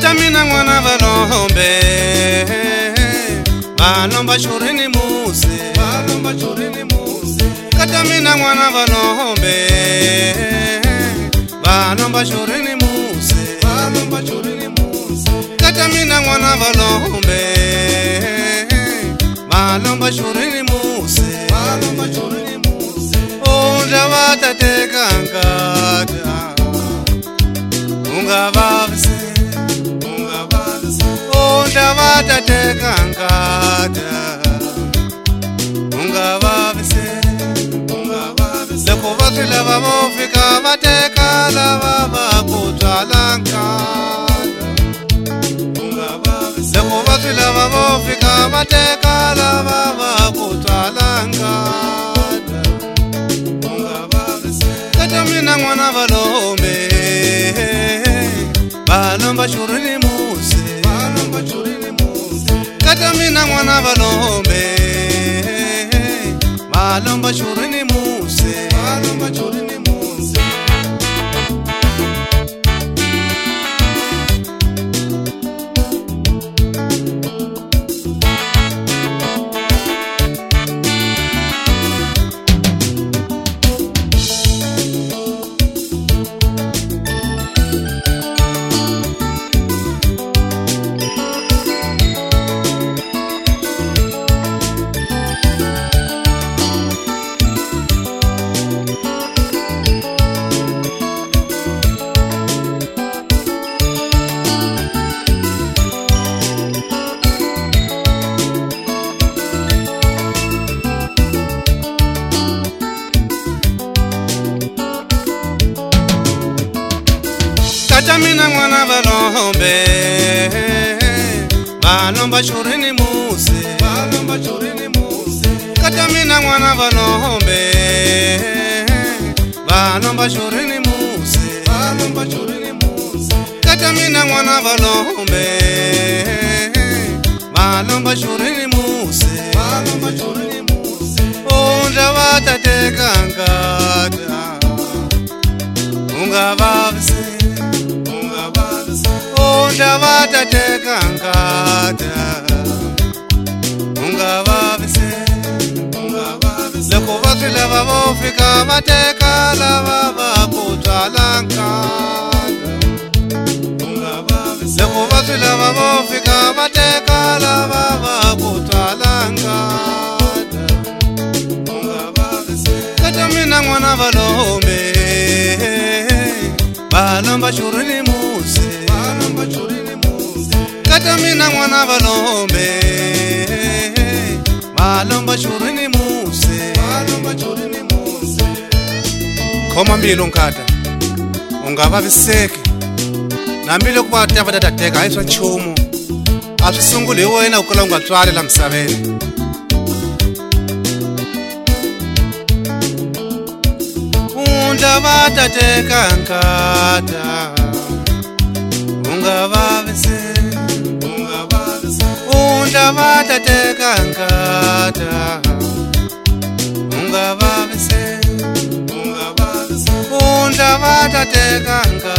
Katamina mwana valombe valomba churini muse, valomba churini muse. Katamina mwana valombe valomba churini muse, valomba churini muse. Katamina mwana valombe valomba churini muse, valomba churini muse. Unja vatateka ngata ungavavise, unja vatateka ngata ungavavise. Loko vatwila vavofika vateka lava vakutwala nkata. Loko vatwila vavofika vateka lava vakutwala nkata. Katamina mwana valombe valomba churini muse, valomba churini muse. Katamina mwana valombe valomba churini muse, valomba churini muse. Katamina mwana valombe valomba churini muse, valomba churini muse. Katamina mwana valombe valomba churini muse, valomba churini muse. Katamina mwana valombe valomba churini muse, valomba churini muse. Unja vatateka ngata ungavavise, unja vatateka ngata ungavavise. Loko vatwila vavofika vateka lava vakutwala nkata. Loko vatwila vavofika vateka lava vakutwala nkata. Katamina mwana valombe valomba churini muse, valomba churini muse. Katamina mwana valombe valomba churini muse, valomba churini muse. Khoma mbilo nkata ungavaviseki na mbilo kuva tava tatateka hayi swa nchumu. A swi sunguli hi wena ukala u nga tswali la misaveni. Unja vatateka nkata ungavavise, unja vatateka nkata ungavavise, unja vatateka nkata.